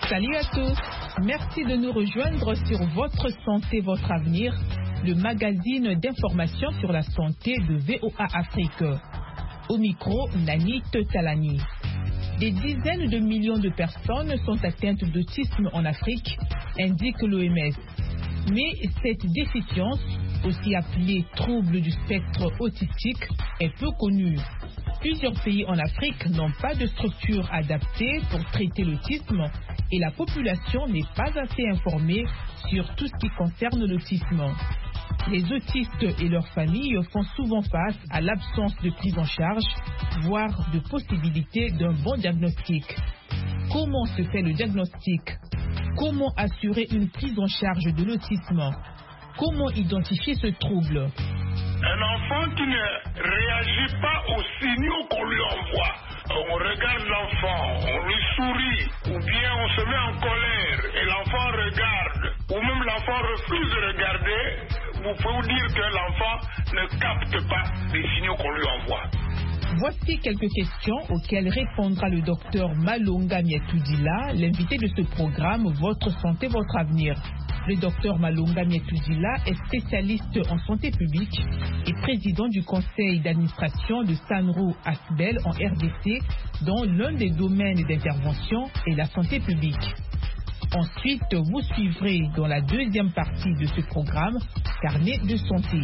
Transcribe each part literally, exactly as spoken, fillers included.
Salut à tous, merci de nous rejoindre sur Votre Santé, Votre Avenir, le magazine d'information sur la santé de V O A Afrique. Au micro, Nani Tetalani. Des dizaines de millions de personnes sont atteintes d'autisme en Afrique, indique l'O M S. Mais cette déficience, aussi appelée trouble du spectre autistique, est peu connue. Plusieurs pays en Afrique n'ont pas de structure adaptée pour traiter l'autisme et la population n'est pas assez informée sur tout ce qui concerne l'autisme. Les autistes et leurs familles font souvent face à l'absence de prise en charge, voire de possibilité d'un bon diagnostic. Comment se fait le diagnostic? Comment assurer une prise en charge de l'autisme? Comment identifier ce trouble? Un enfant qui ne réagit pas aux signaux qu'on lui envoie. On regarde l'enfant, on lui sourit, ou bien on se met en colère et l'enfant regarde, ou même l'enfant refuse de regarder, vous pouvez vous dire que l'enfant ne capte pas les signaux qu'on lui envoie. Voici quelques questions auxquelles répondra le docteur Malonga Mietoudila, l'invité de ce programme Votre Santé, Votre Avenir. Le docteur Malonga Mietoudila est spécialiste en santé publique et président du conseil d'administration de Sanro Asbel en R D C, dont l'un des domaines d'intervention est la santé publique. Ensuite, vous suivrez dans la deuxième partie de ce programme Carnet de santé.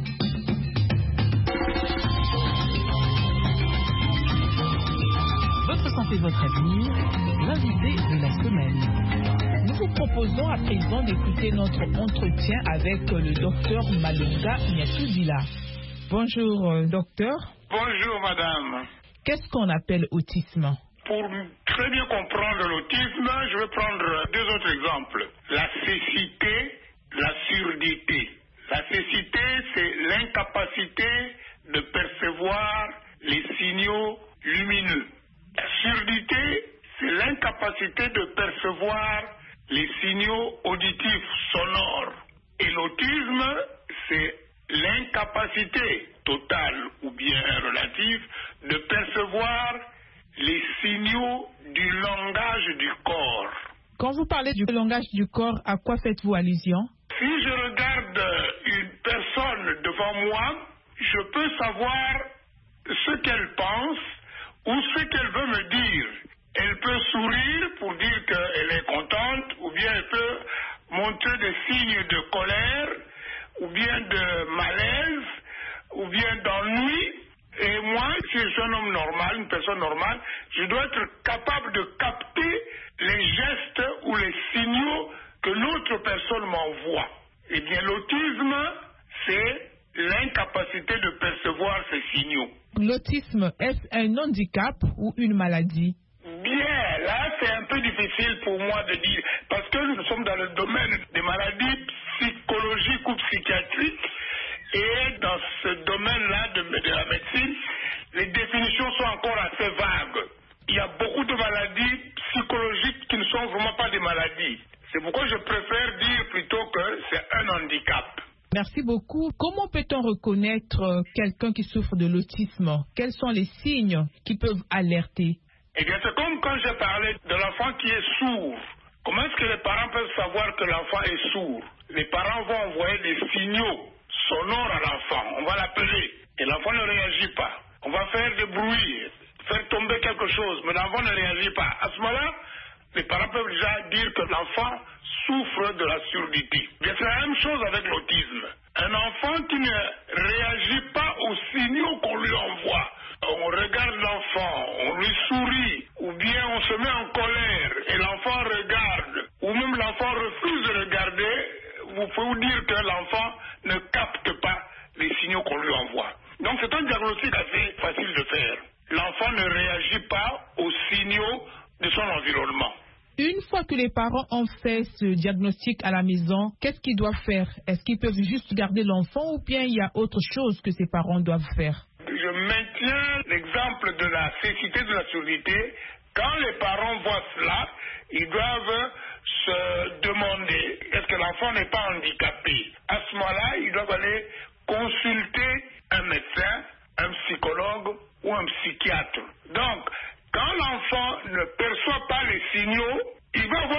Votre santé, votre avenir, l'invité de la semaine. Nous vous proposons à présent d'écouter notre entretien avec le docteur Malonga Mietoudila. Bonjour, euh, docteur. Bonjour, madame. Qu'est-ce qu'on appelle autisme? Pour très bien comprendre l'autisme, je vais prendre deux autres exemples. La cécité, la surdité. La cécité, c'est l'incapacité de percevoir les signaux lumineux. La surdité, c'est l'incapacité de percevoir les signaux auditifs sonores. Et l'autisme, c'est l'incapacité totale ou bien relative de percevoir les signaux du langage du corps. Quand vous parlez du langage du corps, à quoi faites-vous allusion? Si je regarde une personne devant moi, je peux savoir ce qu'elle pense ou ce qu'elle veut me dire. Elle peut sourire pour dire qu'elle est contente, ou bien elle peut montrer des signes de colère, ou bien de malaise, ou bien d'ennui. Et moi, si je suis un homme normal, une personne normale, je dois être capable de capter les gestes ou les signaux que l'autre personne m'envoie. Eh bien, l'autisme, c'est l'incapacité de percevoir ces signaux. L'autisme, est-ce un handicap ou une maladie? Bien, là, c'est un peu difficile pour moi de dire, parce que nous sommes dans le domaine des maladies psychologiques ou psychiatriques, et dans ce domaine-là de, de la médecine, les définitions sont encore assez vagues. Il y a beaucoup de maladies psychologiques qui ne sont vraiment pas des maladies. C'est pourquoi je préfère dire plutôt que c'est un handicap. Merci beaucoup. Comment peut-on reconnaître quelqu'un qui souffre de l'autisme? Quels sont les signes qui peuvent alerter? Eh bien, c'est comme quand j'ai parlé de l'enfant qui est sourd. Comment est-ce que les parents peuvent savoir que l'enfant est sourd? Les parents vont envoyer des signaux sonores à l'enfant. On va l'appeler et l'enfant ne réagit pas. On va faire des bruits, faire tomber quelque chose, mais l'enfant ne réagit pas. À ce moment-là, les parents peuvent déjà dire que l'enfant souffre de la surdité. Bien, c'est la même chose avec l'autisme. Un enfant qui ne réagit pas aux signaux qu'on lui envoie. On regarde l'enfant, on lui sourit, ou bien on se met en colère et l'enfant regarde, ou même l'enfant refuse de regarder, vous pouvez vous dire que l'enfant ne capte pas les signaux qu'on lui envoie. Donc c'est un diagnostic assez facile de faire. L'enfant ne réagit pas aux signaux de son environnement. Une fois que les parents ont fait ce diagnostic à la maison, qu'est-ce qu'ils doivent faire? Est-ce qu'ils peuvent juste garder l'enfant ou bien il y a autre chose que ces parents doivent faire? Je maintiens l'exemple de la cécité, de la surdité. Quand les parents voient cela, ils doivent se demander est-ce que l'enfant n'est pas handicapé. À ce moment-là, ils doivent aller consulter un médecin, un psychologue ou un psychiatre. Donc, quand l'enfant ne perçoit pas les signaux, il va avoir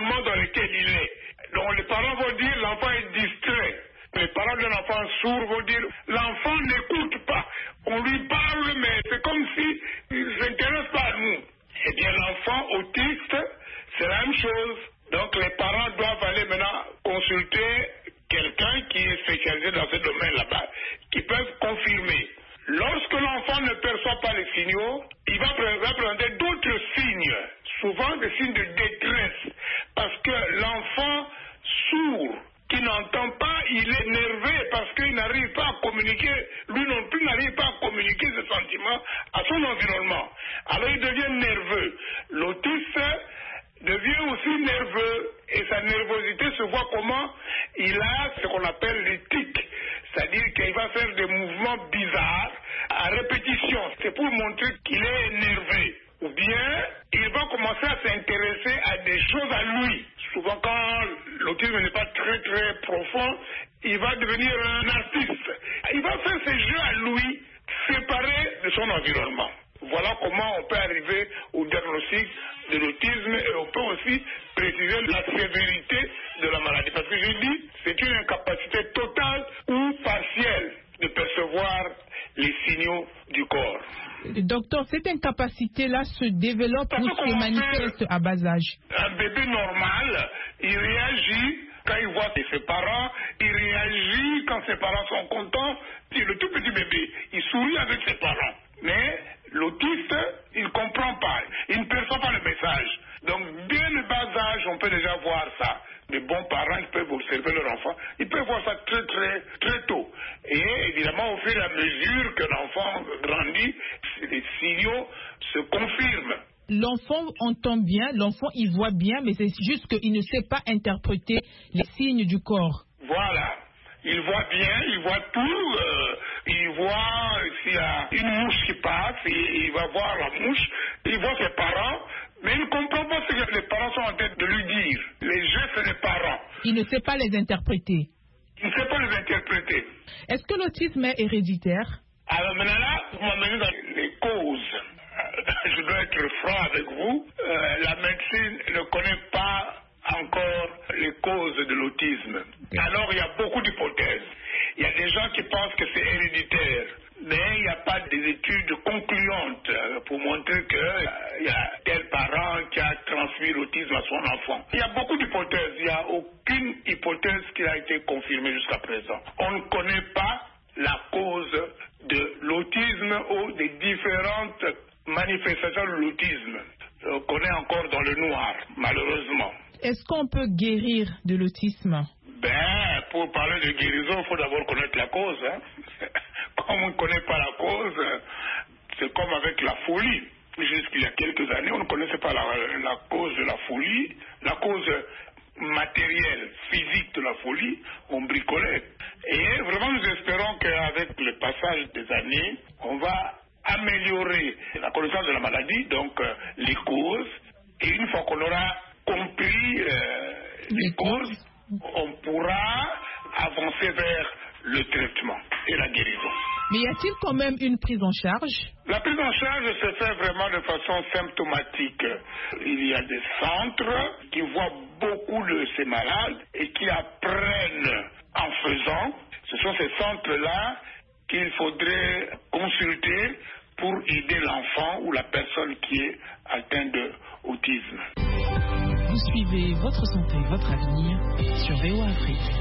l'environnement dans lequel il est. Donc les parents vont dire l'enfant est distrait. Les parents d'un enfant sourd vont dire l'enfant n'écoute pas. On lui parle, mais c'est comme si il ne s'intéresse pas à nous. Eh bien, l'enfant autiste, c'est la même chose. Donc les parents doivent aller maintenant consulter quelqu'un qui est spécialisé dans ce domaine là-bas, qui peuvent confirmer. Lorsque l'enfant ne perçoit pas les signaux, il va présenter d'autres signes, souvent des signes de détresse, parce que l'enfant sourd qui n'entend pas, il est nerveux parce qu'il n'arrive pas à communiquer, lui non plus n'arrive pas à communiquer ses sentiments à son environnement. Alors il devient nerveux. L'autiste devient aussi nerveux et sa nervosité se voit comment il a ce qu'on appelle les tics, c'est-à-dire qu'il va faire des mouvements bizarres à répétition. C'est pour montrer qu'il est énervé. Ou bien il va commencer à s'intéresser à des choses à lui. Souvent quand l'autisme n'est pas très très profond, il va devenir un artiste. Il va faire ses jeux à lui, séparés de son environnement. Voilà comment on peut arriver au diagnostic de l'autisme et on peut aussi préciser la sévérité de la maladie. Parce que j'ai dit, c'est une incapacité totale ou partielle de percevoir les signaux du corps. Docteur, cette incapacité-là se développe ou se manifeste à bas âge? Un bébé normal, il réagit quand il voit ses parents, il réagit quand ses parents sont contents. Le tout petit bébé, il sourit avec ses parents. Mais l'autiste, il ne comprend pas, il ne perçoit pas le message. Donc, dès le bas âge, on peut déjà voir ça. Les bons parents, ils peuvent observer leur enfant, ils peuvent voir ça très, très, très tôt. Et évidemment, au fur et à mesure que l'enfant grandit, les signaux se confirment. L'enfant entend bien, l'enfant il voit bien, mais c'est juste qu'il ne sait pas interpréter les signes du corps. Voilà. Il voit bien, il voit tout, euh, il voit s'il y a une mouche qui passe, il, il va voir la mouche, il voit ses parents, mais il ne comprend pas ce que les parents sont en train de lui dire. Les gestes des parents. Il ne sait pas les interpréter. Il ne sait pas les interpréter. Est-ce que l'autisme est héréditaire? Alors maintenant là, vous m'amenez dans les causes. Je dois être franc avec vous. Euh, la médecine ne connaît pas encore les causes de l'autisme. Alors il y a beaucoup d'hypothèses. Il y a des gens qui pensent que c'est héréditaire, mais il n'y a pas des études concluantes pour montrer qu'il euh, y a tel parent qui a transmis l'autisme à son enfant. Il y a beaucoup d'hypothèses. Il n'y a aucune hypothèse qui a été confirmée jusqu'à présent. On ne connaît pas la cause de l'autisme ou des différentes manifestations de l'autisme. On connaît encore dans le noir, malheureusement. Est-ce qu'on peut guérir de l'autisme? Ben, pour parler de guérison, il faut d'abord connaître la cause. Hein. Comme on ne connaît pas la cause, c'est comme avec la folie. Jusqu'il y a quelques années, on ne connaissait pas la, la cause de la folie. La cause matérielle, physique de la folie, on bricolait. Et vraiment, nous espérons qu'avec le passage des années, on va améliorer la connaissance de la maladie, donc euh, les causes. Et une fois qu'on aura compris euh, les causes, on pourra avancer vers le traitement et la guérison. Mais y a-t-il quand même une prise en charge? La prise en charge se fait vraiment de façon symptomatique. Il y a des centres qui voient beaucoup de ces malades et qui apprennent en faisant. Ce sont ces centres-là qu'il faudrait consulter pour aider l'enfant ou la personne qui est atteinte d'autisme. Vous suivez Votre Santé, Votre Avenir sur V O A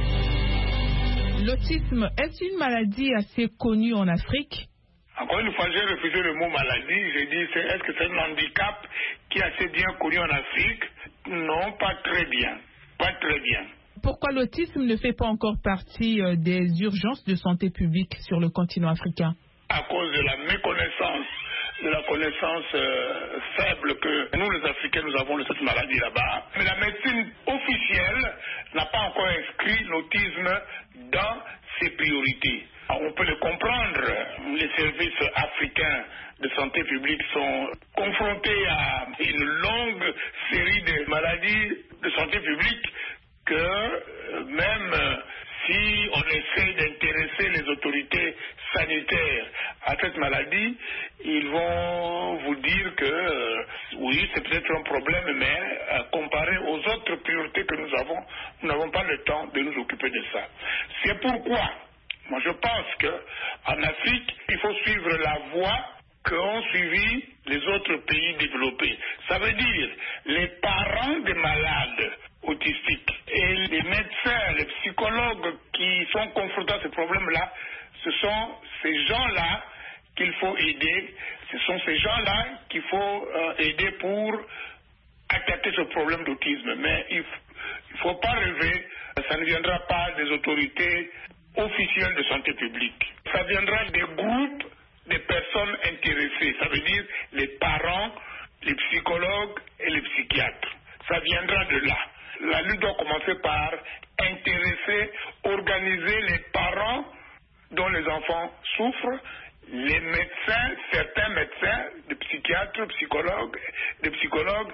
Afrique. L'autisme, est-ce une maladie assez connue en Afrique? Encore une fois, j'ai refusé le mot maladie. J'ai dit, c'est, est-ce que c'est un handicap qui est assez bien connu en Afrique? Non, pas très bien. Pas très bien. Pourquoi l'autisme ne fait pas encore partie euh, des urgences de santé publique sur le continent africain? À cause de la méconnaissance, de la connaissance euh, faible que nous, les Africains, nous avons de cette maladie là-bas. Mais la médecine officielle n'a pas encore inscrit l'autisme dans ses priorités. On peut le comprendre. Les services africains de santé publique sont confrontés à une longue série de maladies de santé publique que même si on essaie d'intéresser les autorités sanitaires à cette maladie, ils vont vous dire que euh, oui, c'est peut-être un problème, mais euh, comparé aux autres priorités que nous avons, nous n'avons pas le temps de nous occuper de ça. C'est pourquoi, moi je pense qu'en Afrique, il faut suivre la voie qu'ont suivi les autres pays développés. Ça veut dire les parents des malades autistiques et les médecins, les psychologues qui sont confrontés à ce problème-là, ce sont ces gens-là qu'il faut aider. Ce sont ces gens-là qu'il faut euh, aider pour attaquer ce problème d'autisme. Mais il ne faut pas rêver, ça ne viendra pas des autorités officielles de santé publique. Ça viendra des groupes des personnes intéressées, ça veut dire les parents, les psychologues et les psychiatres. Ça viendra de là. La lutte doit commencer par intéresser, organiser les parents dont les enfants souffrent, les médecins, certains médecins, des psychiatres, psychologues, des psychologues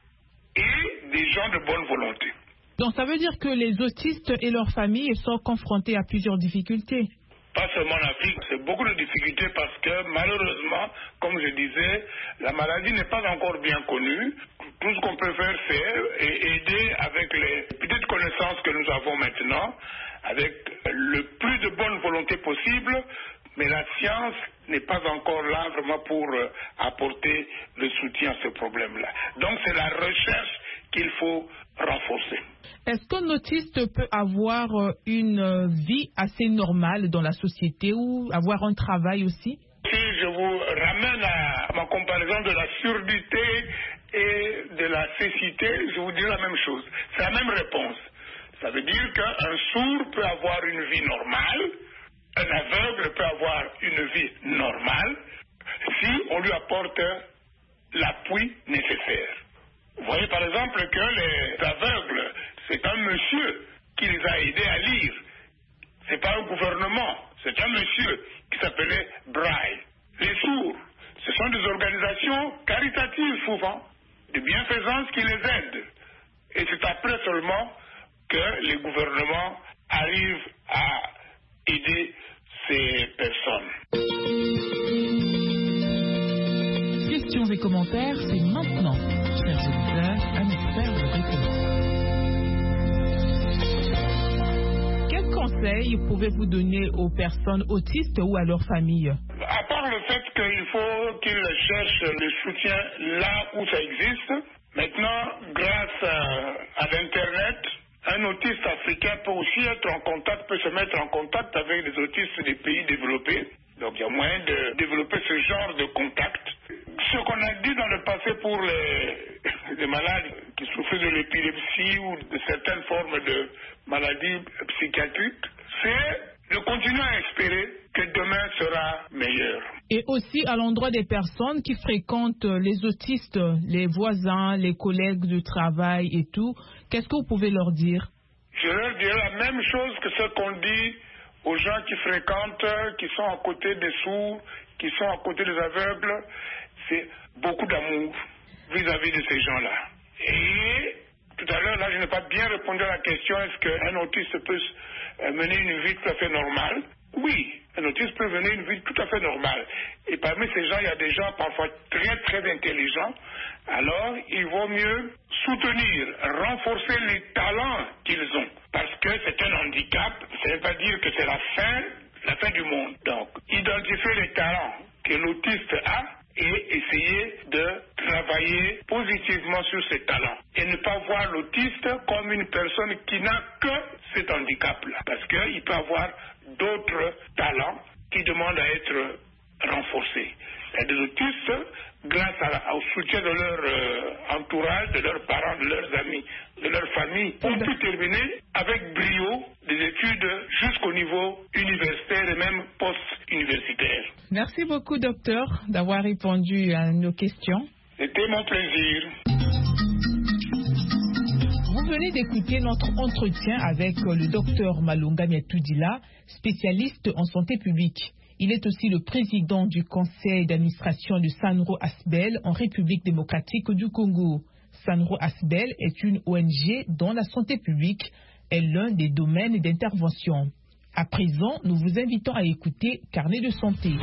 et des gens de bonne volonté. Donc ça veut dire que les autistes et leurs familles sont confrontés à plusieurs difficultés. Pas seulement en Afrique, c'est beaucoup de difficultés parce que malheureusement, comme je disais, la maladie n'est pas encore bien connue. Tout ce qu'on peut faire, c'est aider avec les petites connaissances que nous avons maintenant, avec le plus de bonne volonté possible, mais la science n'est pas encore là vraiment pour apporter le soutien à ce problème-là. Donc c'est la recherche qu'il faut renforcer. Est-ce qu'un autiste peut avoir une vie assez normale dans la société ou avoir un travail aussi? Si je vous ramène à ma comparaison de la surdité et de la cécité, je vous dis la même chose. C'est la même réponse. Ça veut dire qu'un sourd peut avoir une vie normale, un aveugle peut avoir une vie normale si on lui apporte l'appui nécessaire. Vous voyez par exemple que les aveugles, c'est un monsieur qui les a aidés à lire. Ce n'est pas un gouvernement, c'est un monsieur qui s'appelait Braille. Les sourds, ce sont des organisations caritatives souvent, de bienfaisance qui les aident. Et c'est après seulement que les gouvernements arrivent à aider ces personnes. Questions et commentaires, c'est maintenant. Chers auditeurs, un expert de réponse. Quels conseils pouvez-vous donner aux personnes autistes ou à leur famille? À part le fait qu'il faut qu'ils cherchent le soutien là où ça existe, maintenant, grâce à, à l'Internet, un autiste africain peut aussi être en contact, peut se mettre en contact avec les autistes des pays développés. Donc il y a moyen de développer ce genre de contact. Ce qu'on a dit dans le passé pour les, les malades qui souffrent de l'épilepsie ou de certaines formes de maladies psychiatriques, c'est de continuer à espérer que demain sera meilleur. Et aussi à l'endroit des personnes qui fréquentent les autistes, les voisins, les collègues de travail et tout, qu'est-ce que vous pouvez leur dire? Je leur dirais la même chose que ce qu'on dit aux gens qui fréquentent, qui sont à côté des sourds, qui sont à côté des aveugles. C'est beaucoup d'amour vis-à-vis de ces gens-là. Et tout à l'heure, là, je n'ai pas bien répondu à la question, est-ce qu'un autiste peut mener une vie tout à fait normale? Oui, un autiste peut mener une vie tout à fait normale. Et parmi ces gens, il y a des gens parfois très, très intelligents. Alors, il vaut mieux soutenir, renforcer les talents qu'ils ont. Parce que c'est un handicap, ça ne veut pas dire que c'est la fin, la fin du monde. Donc, identifier les talents que l'autiste a et essayer de travailler positivement sur ses talents. Et ne pas voir l'autiste comme une personne qui n'a que cet handicap-là. Parce qu'il peut avoir d'autres talents qui demandent à être renforcés. Il y a des autistes, grâce à, au soutien de leur euh, entourage, de leurs parents, de leurs amis, de leur famille, ont pu terminer avec brio des études jusqu'au niveau universitaire et même post-universitaire. Merci beaucoup, docteur, d'avoir répondu à nos questions. C'était mon plaisir. Vous venez d'écouter notre entretien avec le docteur Malunga Miatoudila, spécialiste en santé publique. Il est aussi le président du conseil d'administration de Sanro Asbel en République démocratique du Congo. Sanro Asbel est une O N G dont la santé publique est l'un des domaines d'intervention. À présent, nous vous invitons à écouter Carnet de santé.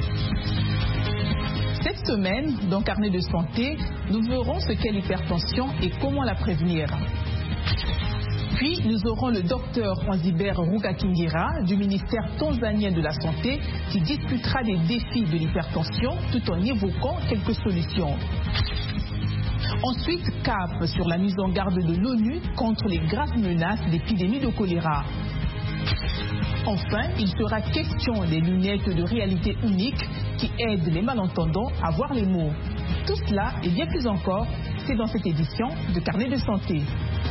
Cette semaine, dans Carnet de santé, nous verrons ce qu'est l'hypertension et comment la prévenir. Puis, nous aurons le docteur Wanzibert Rugakingira du ministère tanzanien de la Santé qui discutera des défis de l'hypertension tout en évoquant quelques solutions. Ensuite, cap sur la mise en garde de l'ONU contre les graves menaces d'épidémie de choléra. Enfin, il sera question des lunettes de réalité unique qui aident les malentendants à voir les mots. Tout cela et bien plus encore, c'est dans cette édition de Carnet de santé.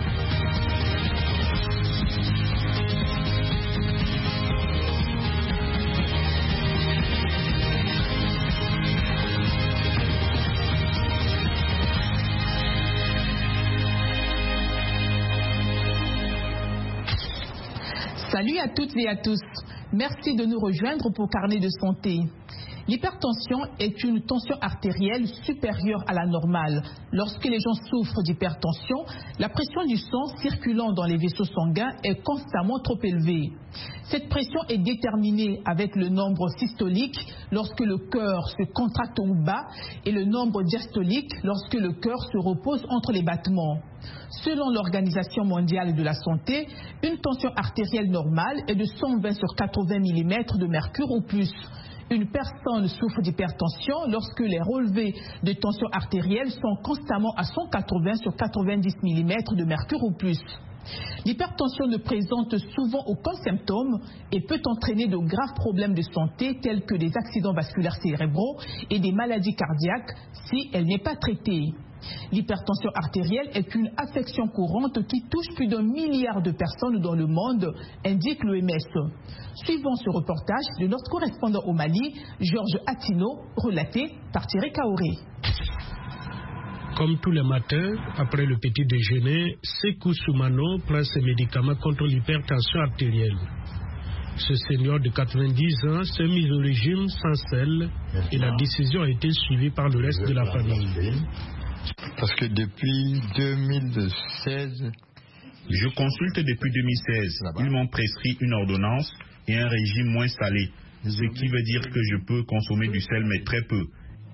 Salut à toutes et à tous. Merci de nous rejoindre pour Carnet de santé. L'hypertension est une tension artérielle supérieure à la normale. Lorsque les gens souffrent d'hypertension, la pression du sang circulant dans les vaisseaux sanguins est constamment trop élevée. Cette pression est déterminée avec le nombre systolique lorsque le cœur se contracte ou bat et le nombre diastolique lorsque le cœur se repose entre les battements. Selon l'Organisation mondiale de la santé, une tension artérielle normale est de cent vingt sur quatre-vingts millimètres de mercure ou plus. Une personne souffre d'hypertension lorsque les relevés de tension artérielle sont constamment à cent quatre-vingts sur quatre-vingt-dix millimètres de mercure ou plus. L'hypertension ne présente souvent aucun symptôme et peut entraîner de graves problèmes de santé tels que des accidents vasculaires cérébraux et des maladies cardiaques si elle n'est pas traitée. L'hypertension artérielle est une affection courante qui touche plus d'un milliard de personnes dans le monde, indique l'O M S. Suivons ce reportage de notre correspondant au Mali, Georges Attino, relaté par Thierry Kaoré. Comme tous les matins, après le petit déjeuner, Sekou Soumano prend ses médicaments contre l'hypertension artérielle. Ce senior de quatre-vingt-dix ans s'est mis au régime sans sel et la décision a été suivie par le reste de la famille. Parce que depuis deux mille seize, je consulte depuis deux mille seize. Ils m'ont prescrit une ordonnance et un régime moins salé, ce qui veut dire que je peux consommer du sel, mais très peu.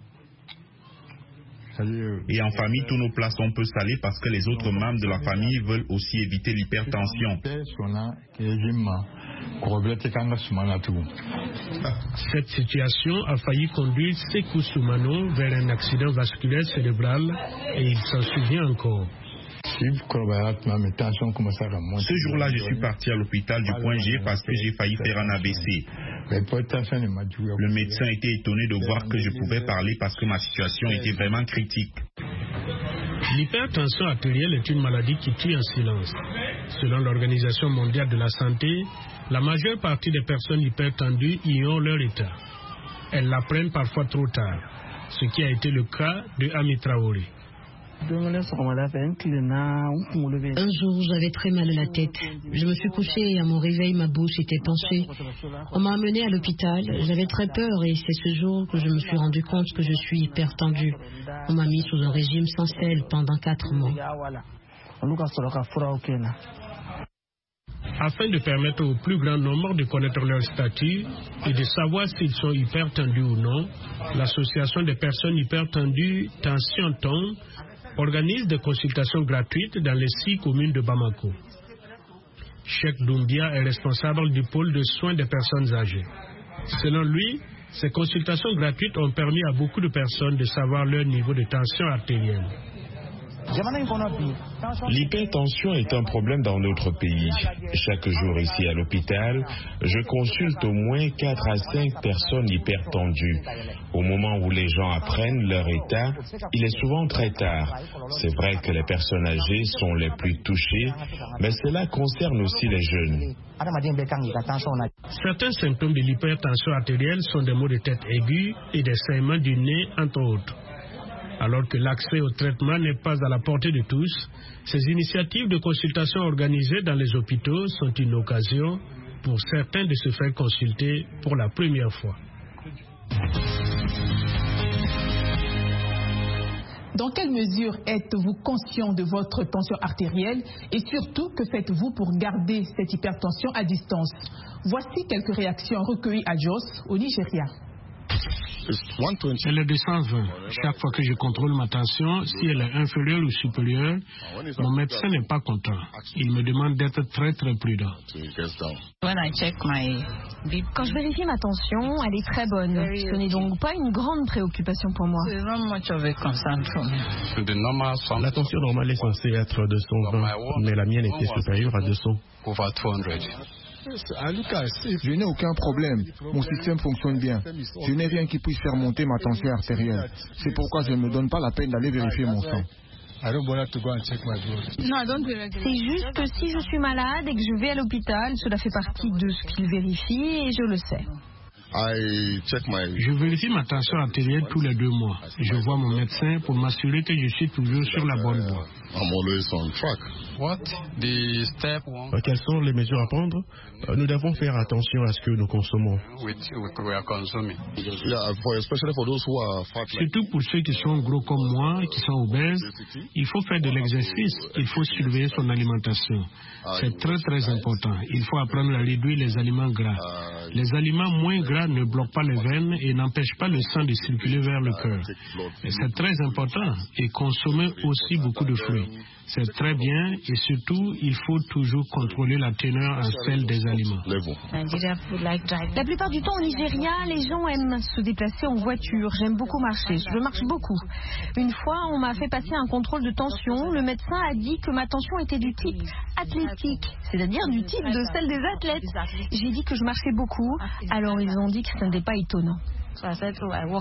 Et en famille, tous nos plats sont peu salés parce que les autres membres de la famille veulent aussi éviter l'hypertension. Cette situation a failli conduire Sekou Soumano vers un accident vasculaire cérébral et il s'en souvient encore. Ce jour-là, je suis parti à l'hôpital du Point G parce que j'ai failli faire un A V C. Le médecin était étonné de voir que je pouvais parler parce que ma situation était vraiment critique. L'hypertension artérielle est une maladie qui tue en silence. Selon l'Organisation mondiale de la santé, la majeure partie des personnes hypertendues ignorent leur état. Elles l'apprennent parfois trop tard, ce qui a été le cas de Ami Traoré. Un jour, j'avais très mal à la tête. Je me suis couché et à mon réveil, ma bouche était penchée. On m'a amené à l'hôpital. J'avais très peur et c'est ce jour que je me suis rendu compte que je suis hypertendue. On m'a mis sous un régime sans sel pendant quatre mois. Afin de permettre au plus grand nombre de connaître leur statut et de savoir s'ils sont hypertendus ou non, l'Association des personnes hypertendues Tension-Ton organise des consultations gratuites dans les six communes de Bamako. Cheikh Doumbia est responsable du pôle de soins des personnes âgées. Selon lui, ces consultations gratuites ont permis à beaucoup de personnes de savoir leur niveau de tension artérielle. L'hypertension est un problème dans notre pays. Chaque jour ici à l'hôpital, je consulte au moins quatre à cinq personnes hypertendues. Au moment où les gens apprennent leur état, il est souvent très tard. C'est vrai que les personnes âgées sont les plus touchées, mais cela concerne aussi les jeunes. Certains symptômes de l'hypertension artérielle sont des maux de tête aigus et des saignements du nez, entre autres. Alors que l'accès au traitement n'est pas à la portée de tous, ces initiatives de consultation organisées dans les hôpitaux sont une occasion pour certains de se faire consulter pour la première fois. Dans quelle mesure êtes-vous conscient de votre tension artérielle et surtout que faites-vous pour garder cette hypertension à distance? Voici quelques réactions recueillies à Jos, au Nigeria. Elle est de cent vingt. Chaque fois que je contrôle ma tension, si elle est inférieure ou supérieure, mon médecin n'est pas content. Il me demande d'être très très prudent. Quand je vérifie ma tension, elle est très bonne. Ce n'est donc pas une grande préoccupation pour moi. La tension normale est censée être de cent vingt, mais la mienne était supérieure à deux cents. Je n'ai aucun problème. Mon système fonctionne bien. Je n'ai rien qui puisse faire monter ma tension artérielle. C'est pourquoi je ne me donne pas la peine d'aller vérifier mon sang. C'est juste que si je suis malade et que je vais à l'hôpital, cela fait partie de ce qu'ils vérifient et je le sais. Je vérifie ma tension artérielle tous les deux mois. Je vois mon médecin pour m'assurer que je suis toujours sur la bonne voie. Quelles sont les mesures à prendre? Nous devons faire attention à ce que nous consommons. Surtout pour ceux qui sont gros comme moi, qui sont obèses, il faut faire de l'exercice, il faut surveiller son alimentation. C'est très très important. Il faut apprendre à réduire les aliments gras. Les aliments moins gras ne bloquent pas les veines et n'empêchent pas le sang de circuler vers le cœur. Et c'est très important. Et consommer aussi beaucoup de fruits. C'est très bien et surtout, il faut toujours contrôler la teneur en sel des aliments. La plupart du temps au Nigeria, les gens aiment se déplacer en voiture. J'aime beaucoup marcher. Je marche beaucoup. Une fois, on m'a fait passer un contrôle de tension. Le médecin a dit que ma tension était du type athlétique, c'est-à-dire du type de celle des athlètes. J'ai dit que je marchais beaucoup. Alors ils ont dit que ce n'était pas étonnant. C'est un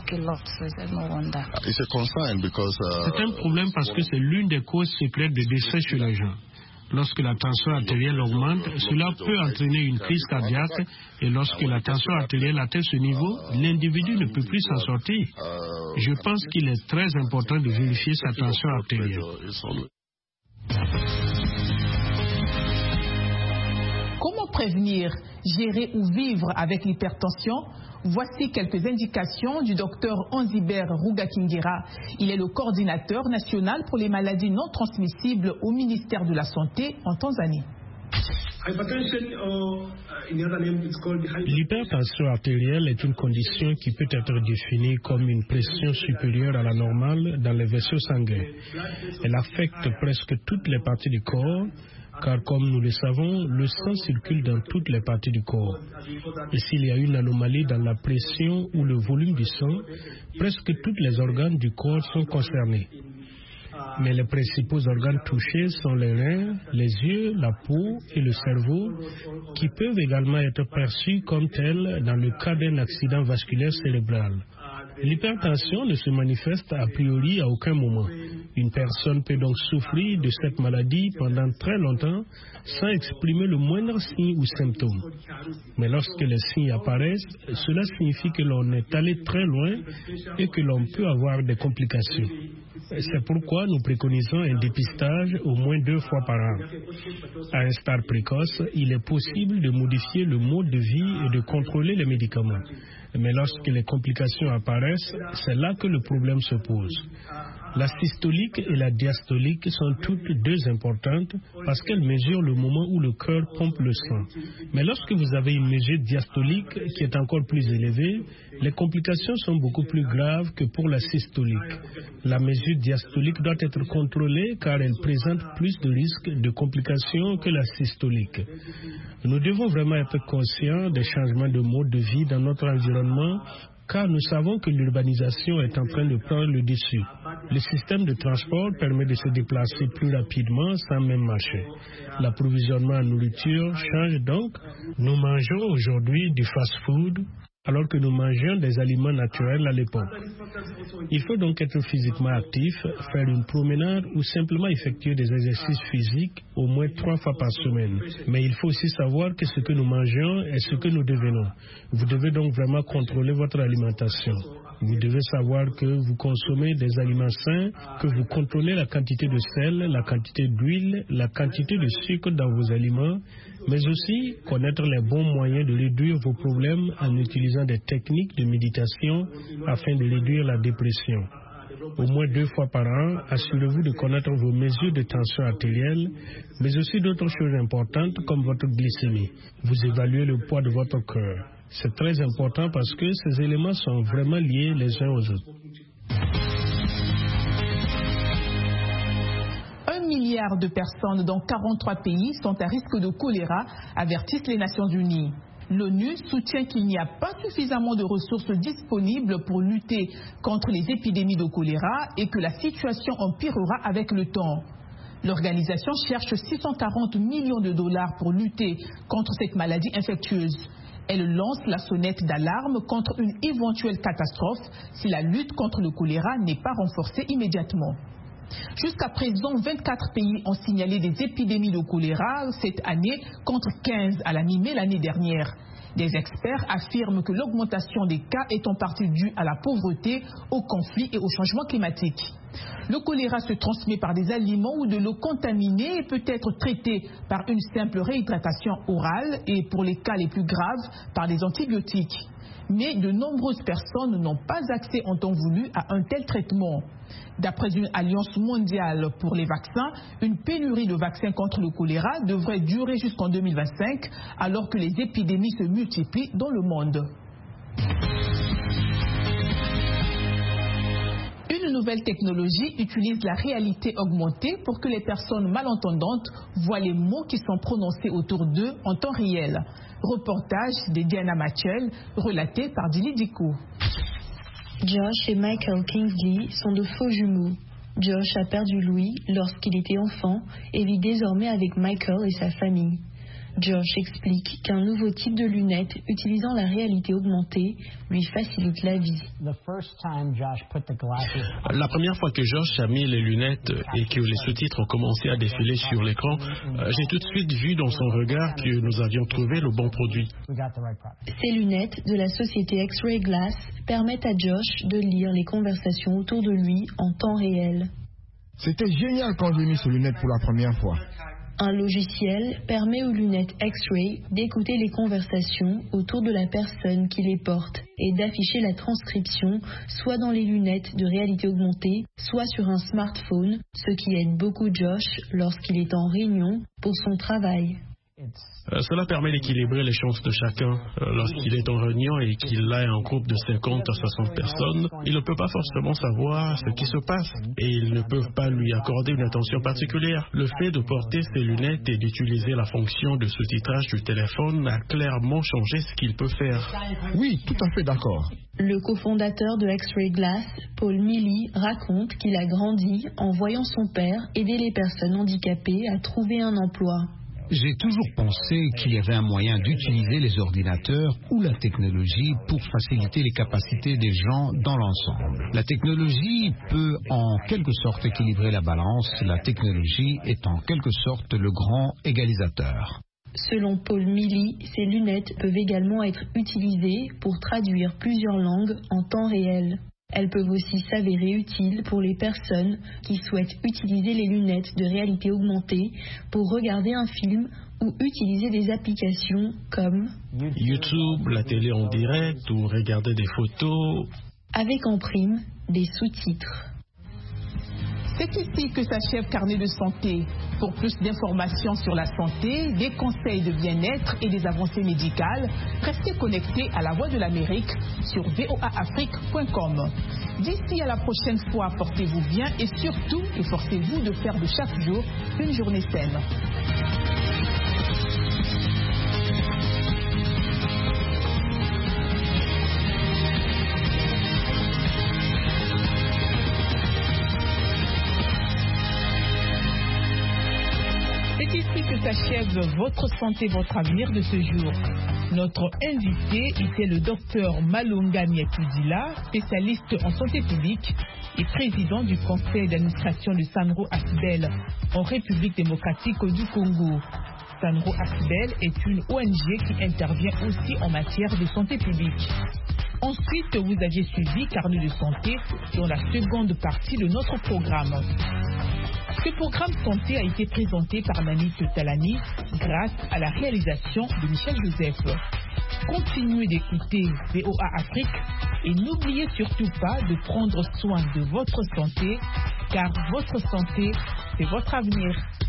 problème parce que c'est l'une des causes secrètes de décès chez les gens. Lorsque la tension artérielle augmente, cela peut entraîner une crise cardiaque et lorsque la tension artérielle atteint ce niveau, l'individu ne peut plus s'en sortir. Je pense qu'il est très important de vérifier sa tension artérielle. Comment prévenir, gérer ou vivre avec l'hypertension? Voici quelques indications du docteur Onziber Rugakingira. Il est le coordinateur national pour les maladies non transmissibles au ministère de la Santé en Tanzanie. L'hypertension artérielle est une condition qui peut être définie comme une pression supérieure à la normale dans les vaisseaux sanguins. Elle affecte presque toutes les parties du corps, car comme nous le savons, le sang circule dans toutes les parties du corps. Et s'il y a une anomalie dans la pression ou le volume du sang, presque tous les organes du corps sont concernés. Mais les principaux organes touchés sont les reins, les yeux, la peau et le cerveau, qui peuvent également être perçus comme tels dans le cas d'un accident vasculaire cérébral. L'hypertension ne se manifeste a priori à aucun moment. Une personne peut donc souffrir de cette maladie pendant très longtemps sans exprimer le moindre signe ou symptôme. Mais lorsque les signes apparaissent, cela signifie que l'on est allé très loin et que l'on peut avoir des complications. C'est pourquoi nous préconisons un dépistage au moins deux fois par an. À un stade précoce, il est possible de modifier le mode de vie et de contrôler les médicaments. Mais lorsque les complications apparaissent, c'est là que le problème se pose. La systolique et la diastolique sont toutes deux importantes parce qu'elles mesurent le moment où le cœur pompe le sang. Mais lorsque vous avez une mesure diastolique qui est encore plus élevée, les complications sont beaucoup plus graves que pour la systolique. La mesure diastolique doit être contrôlée car elle présente plus de risques de complications que la systolique. Nous devons vraiment être conscients des changements de mode de vie dans notre environnement car nous savons que l'urbanisation est en train de prendre le dessus. Le système de transport permet de se déplacer plus rapidement sans même marcher. L'approvisionnement en nourriture change donc. Nous mangeons aujourd'hui du fast-food alors que nous mangeons des aliments naturels à l'époque. Il faut donc être physiquement actif, faire une promenade ou simplement effectuer des exercices physiques au moins trois fois par semaine. Mais il faut aussi savoir que ce que nous mangeons est ce que nous devenons. Vous devez donc vraiment contrôler votre alimentation. Vous devez savoir que vous consommez des aliments sains, que vous contrôlez la quantité de sel, la quantité d'huile, la quantité de sucre dans vos aliments, mais aussi connaître les bons moyens de réduire vos problèmes en utilisant des techniques de méditation afin de réduire la dépression. Au moins deux fois par an, assurez-vous de connaître vos mesures de tension artérielle, mais aussi d'autres choses importantes comme votre glycémie. Vous évaluez le poids de votre cœur. C'est très important parce que ces éléments sont vraiment liés les uns aux autres. Un milliard de personnes dans quarante-trois pays sont à risque de choléra, avertissent les Nations Unies. L'ONU soutient qu'il n'y a pas suffisamment de ressources disponibles pour lutter contre les épidémies de choléra et que la situation empirera avec le temps. L'organisation cherche six cent quarante millions de dollars pour lutter contre cette maladie infectieuse. Elle lance la sonnette d'alarme contre une éventuelle catastrophe si la lutte contre le choléra n'est pas renforcée immédiatement. Jusqu'à présent, vingt-quatre pays ont signalé des épidémies de choléra cette année contre quinze à la mi-mai l'année dernière. Des experts affirment que l'augmentation des cas est en partie due à la pauvreté, au conflit et au changement climatique. Le choléra se transmet par des aliments ou de l'eau contaminée et peut être traité par une simple réhydratation orale et pour les cas les plus graves par des antibiotiques. Mais de nombreuses personnes n'ont pas accès en temps voulu à un tel traitement. D'après une alliance mondiale pour les vaccins, une pénurie de vaccins contre le choléra devrait durer jusqu'en deux mille vingt-cinq alors que les épidémies se multiplient dans le monde. Une nouvelle technologie utilise la réalité augmentée pour que les personnes malentendantes voient les mots qui sont prononcés autour d'eux en temps réel. Reportage de Diana Machel, relaté par Dili Diko. Josh et Michael Kingsley sont de faux jumeaux. Josh a perdu l'ouïe lorsqu'il était enfant et vit désormais avec Michael et sa famille. Josh explique qu'un nouveau type de lunettes utilisant la réalité augmentée lui facilite la vie. La première fois que Josh a mis les lunettes et que les sous-titres ont commencé à défiler sur l'écran, j'ai tout de suite vu dans son regard que nous avions trouvé le bon produit. Ces lunettes de la société X-Ray Glass permettent à Josh de lire les conversations autour de lui en temps réel. C'était génial quand j'ai mis ces lunettes pour la première fois. Un logiciel permet aux lunettes X-Ray d'écouter les conversations autour de la personne qui les porte et d'afficher la transcription soit dans les lunettes de réalité augmentée, soit sur un smartphone, ce qui aide beaucoup Josh lorsqu'il est en réunion pour son travail. Euh, cela permet d'équilibrer les chances de chacun. Euh, lorsqu'il est en réunion et qu'il est un groupe de cinquante à soixante personnes, il ne peut pas forcément savoir ce qui se passe et ils ne peuvent pas lui accorder une attention particulière. Le fait de porter ses lunettes et d'utiliser la fonction de sous-titrage du téléphone a clairement changé ce qu'il peut faire. Oui, tout à fait d'accord. Le cofondateur de X-Ray Glass, Paul Milley, raconte qu'il a grandi en voyant son père aider les personnes handicapées à trouver un emploi. J'ai toujours pensé qu'il y avait un moyen d'utiliser les ordinateurs ou la technologie pour faciliter les capacités des gens dans l'ensemble. La technologie peut en quelque sorte équilibrer la balance. La technologie est en quelque sorte le grand égalisateur. Selon Paul Milley, ces lunettes peuvent également être utilisées pour traduire plusieurs langues en temps réel. Elles peuvent aussi s'avérer utiles pour les personnes qui souhaitent utiliser les lunettes de réalité augmentée pour regarder un film ou utiliser des applications comme YouTube, la télé en direct ou regarder des photos. Avec en prime des sous-titres. C'est ici que s'achève Carnet de santé. Pour plus d'informations sur la santé, des conseils de bien-être et des avancées médicales, restez connectés à la Voix de l'Amérique sur v o a afrique point com. D'ici à la prochaine fois, portez-vous bien et surtout, efforcez-vous de faire de chaque jour une journée saine. C'est ici que s'achève votre santé, votre avenir de ce jour. Notre invité était le docteur Malunga Mietudila, spécialiste en santé publique et président du conseil d'administration de Sanro Asbel en République démocratique du Congo. Sanro Asbel est une O N G qui intervient aussi en matière de santé publique. Ensuite, vous aviez suivi Carnet de santé dans la seconde partie de notre programme. Ce programme santé a été présenté par Nanit Talani grâce à la réalisation de Michel Joseph. Continuez d'écouter V O A Afrique Et n'oubliez surtout pas de prendre soin de votre santé, car votre santé, c'est votre avenir.